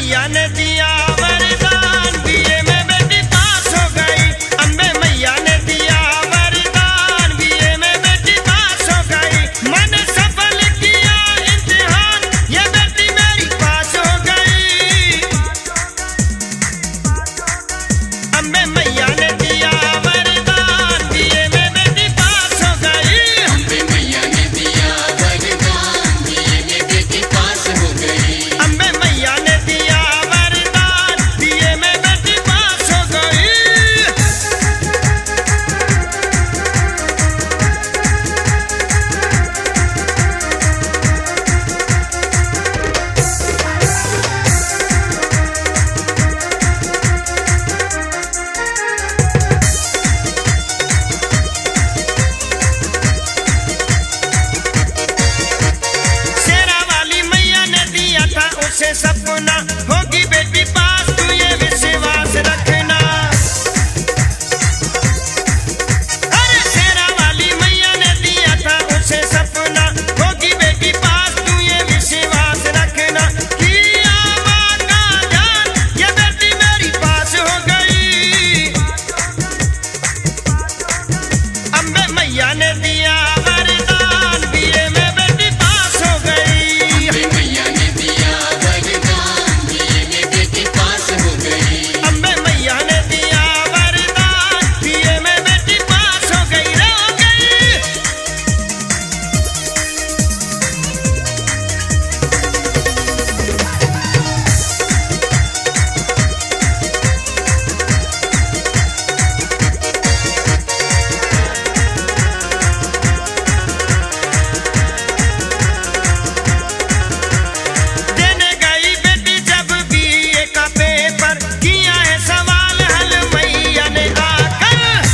मैया ने दिया वरदान, बीए में बेटी पास हो गई। अम्बे मैया ने दिया वरदान, बीए में बेटी पास हो गई। मैंने सफल किया इम्तिहान, ये बेटी मेरी पास हो गई। अम्बे मैया ने दिया वरदान, बीए में बेटी पास हो गई। अम्बे मैया ने दिया वरदान, बीए में बेटी पास हो गई। अम्बे मैया ने दिया वरदान, बीए में बेटी पास हो गई। शेरा वाली मैया ने दिया था उसे सपना, होगी बेटी पास, तू ये विश्वास रखना। अरे शेरा वाली मैया ने दिया था उसे सपना, होगी बेटी पास, तू ये विश्वास रखना। किया माँ का ध्यान, ये बेटी मेरी पास हो गई। अम्बे मैया ने दिया वरदान, बीए में बेटी पास हो गई। अम्बे मैया ने दिया वरदान, बीए में बेटी पास हो गई। अम्बे मैया ने दिया वरदान, बीए में बेटी पास हो गई रे हो गई। देने गई बेटी जब बीए का पेपर, किया है सवाल हल मैया ने आकर।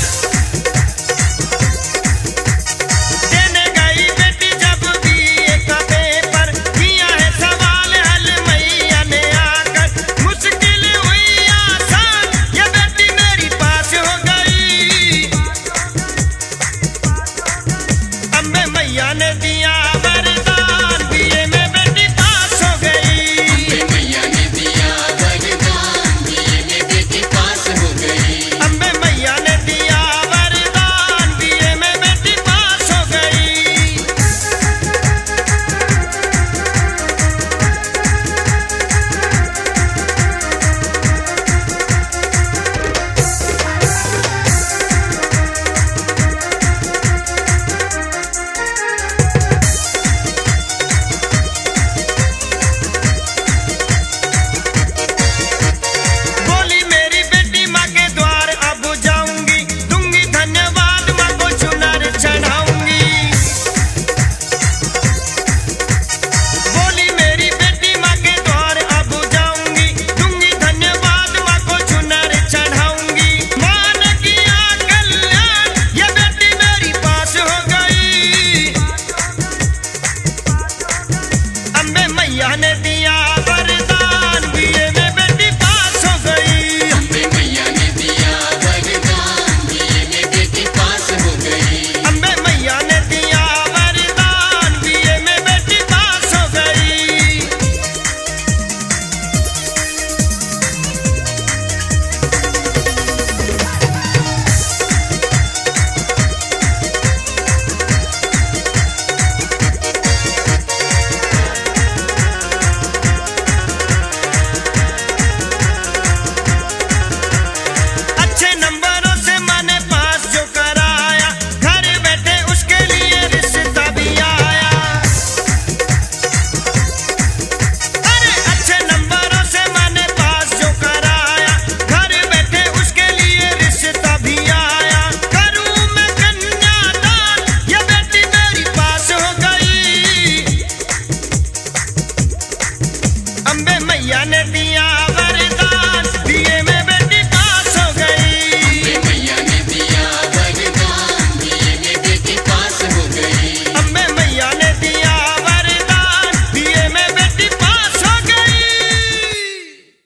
देने गई बेटी जब बीए का पेपर, किया है सवाल हल मैया ने आकर। मुश्किल हुई आसान, ये बेटी मेरी पास हो गई। अम्बे मैया ने दिया वरदान, बीए में बेटी पास हो गई। अम्बे मैया ने दिया वरदान, बीए में बेटी पास हो गई। अम्बे मैया ने दिया वरदान, बीए में बेटी पास हो गई। बोली मेरी बेटी माँ के द्वार अब जाऊंगी, दूंगी धन्यवाद माँ को चुनर चढ़ाऊंगी। बोली मेरी बेटी माँ के द्वार अब जाऊंगी, दूंगी धन्यवाद माँ को चुनर चढ़ाऊंगी। माँ ने किया कल्याण, ये बेटी मेरी पास हो गई। अम्बे मैया ने दिया वरदान, बीए में बेटी पास हो गई। अम्बे मैया ने दिया वरदान, बीए में बेटी पास हो गई। अम्बे मैया ने दिया वरदान, बीए में बेटी पास हो गई। अच्छे नंबरों से मैंने पास जो कराया, घर बैठे उसके लिए रिश्ता भी आया। अरे अच्छे नंबरों से मैंने पास जो कराया, घर बैठे उसके लिए रिश्ता भी आया। करूं मैं कन्यादान, ये बेटी मेरी पास हो गई। अम्बे मैया ने दिया